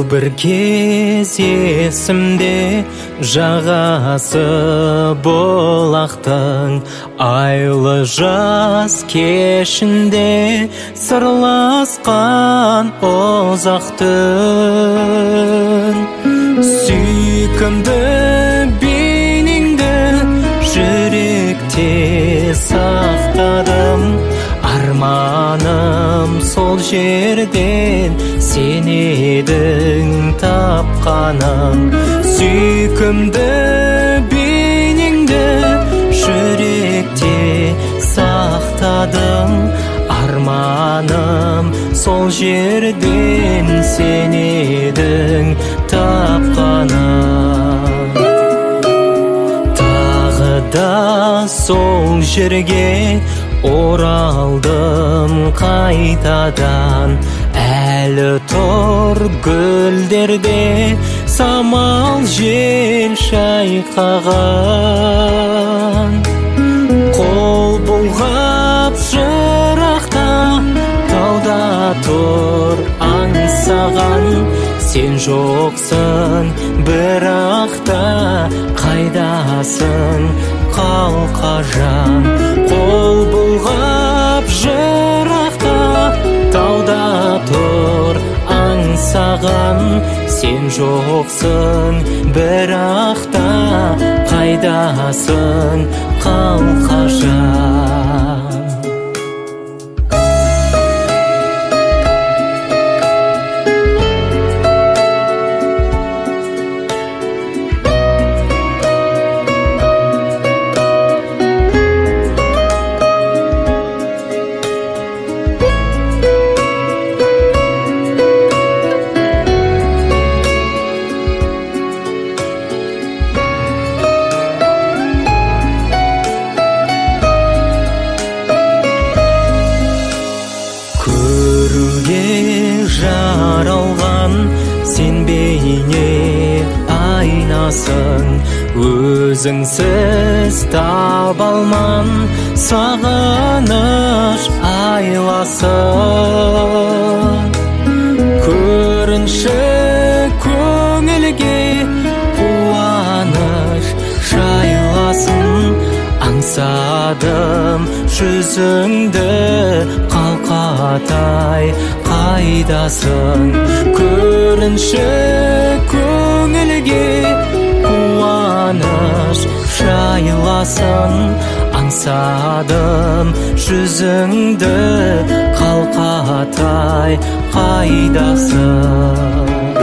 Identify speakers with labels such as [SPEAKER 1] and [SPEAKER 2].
[SPEAKER 1] бір кез есімде, жағасы бұлақтың айлы жаз кешінде сырласқан ұзақ түн. Сүйкімді бейнеңді жүректе сақтадым, арманым сол жерден сен едің тапқаным. Сүйкімді бейнеңді жүректе сақтадым, арманым сол жерден сен едің тапқаным. Тағы да сол жерге оралдым қайтадан, әлі тұр гүлдерде самал жел шайқаған. Қол бұлғап жырақта тауда тұр аңсаған, сен жоқсың бірақ та қайдасың қалқажан. Қол бұлғап жырақта тауда тұр аңсаған, сен жоқсың бірақ та қайдасың қалқажан. Жаралған сен бейне айнасың, өзіңсіз таба алман сағыныш айласын. Көрінші көңілге қуаныш жайласын, аңсадым жүзіңді қалқатай қайдасың. Көрінші көңілге қуаныш жайласын, аңсадым жүзіңді қалқатай қайдасың.